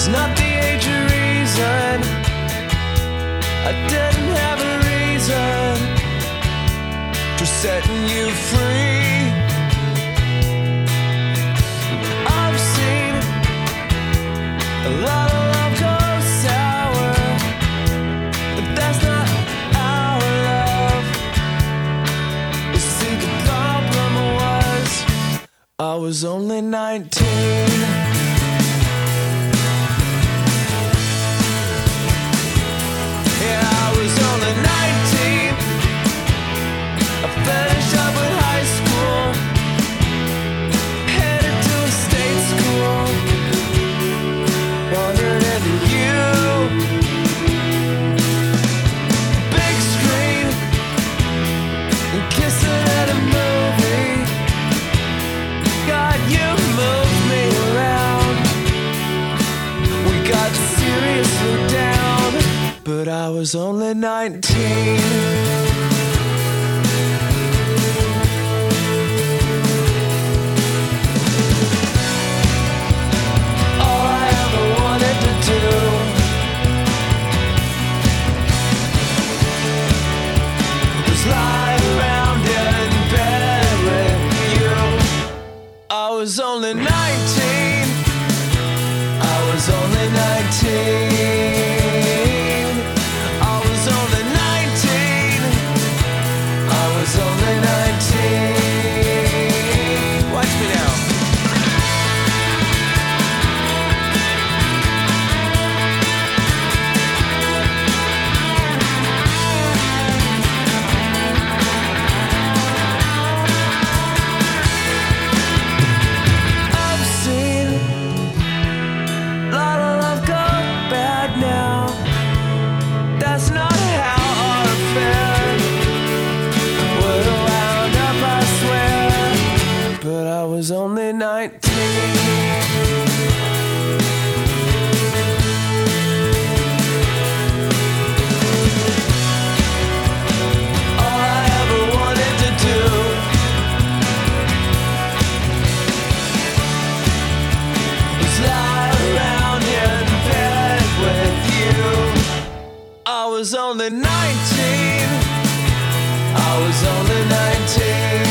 was not the age of reason. I didn't have a reason for setting you free. I've seen a lot of love go sour, but that's not our love. You see, the problem was I was only 19. Yeah, I was only 19. I finished up with high school, headed to a state school, wandered into you. Big screen, and kissing at a movie. God, you moved me around. We got seriously down, but I was only 19. All I ever wanted to do was lie around in bed with you. I was only 19. I was only 19. I was only 19. I was only 19. Watch me now. I've seen a lot of love go bad now. That's not how our affair would have wound up, I swear. But I was only 19. All I ever wanted to do was lie around in bed with you. I was only 19. I was only 19.